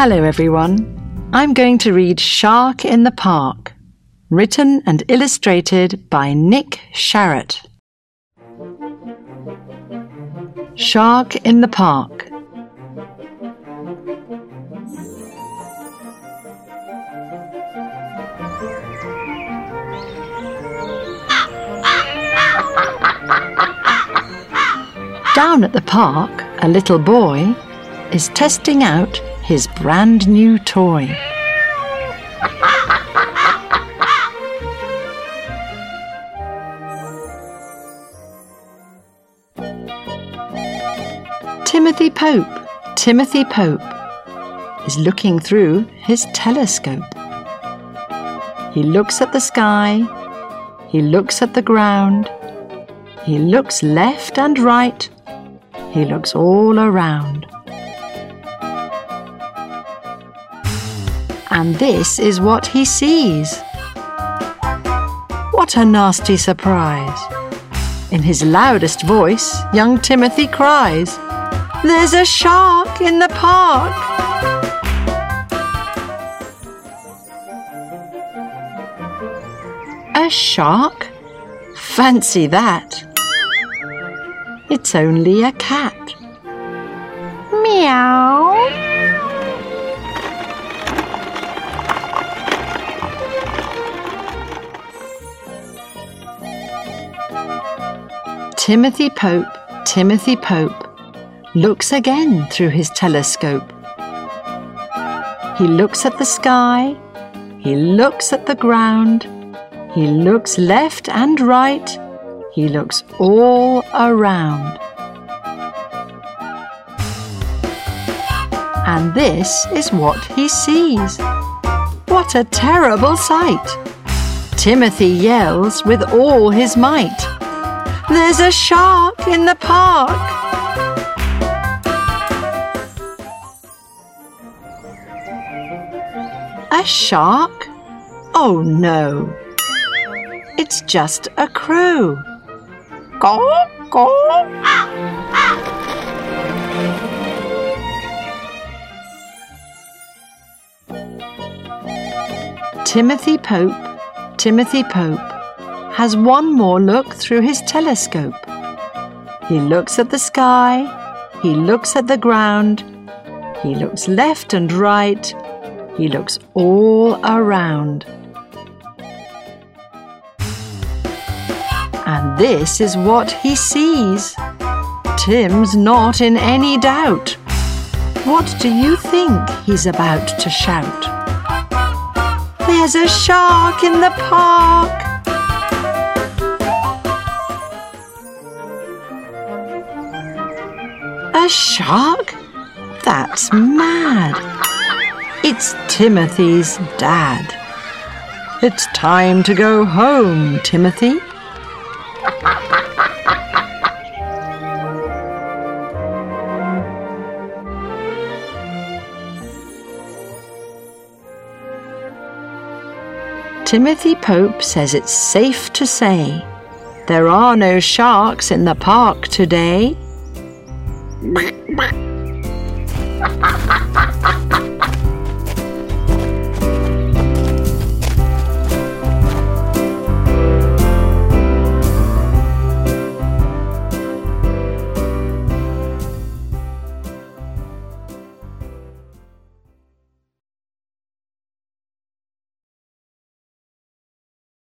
Hello everyone. I'm going to read Shark in the Park, written and illustrated by Nick Sharratt. Shark in the Park. Down at the park, a little boy is testing out his brand new toy. Timothy Pope is looking through his telescope. He looks at the sky, he looks at the ground, he looks left and right, he looks all around. And this is what he sees. What a nasty surprise! In his loudest voice, young Timothy cries, "There's a shark in the park!" A shark? Fancy that! It's only a cat. Meow! Timothy Pope looks again through his telescope. He looks at the sky, he looks at the ground, he looks left and right, he looks all around. And this is what he sees. What a terrible sight! Timothy yells with all his might, "There's a shark in the park!" A shark? Oh no! It's just a crow. Caw, caw. Timothy Pope has one more look through his telescope. He looks at the sky, he looks at the ground, he looks left and right, he looks all around. And this is what he sees. Tim's not in any doubt. What do you think he's about to shout? "There's a shark in the park!" A shark? That's mad. It's Timothy's dad. It's time to go home, Timothy. Timothy Pope says it's safe to say there are no sharks in the park today.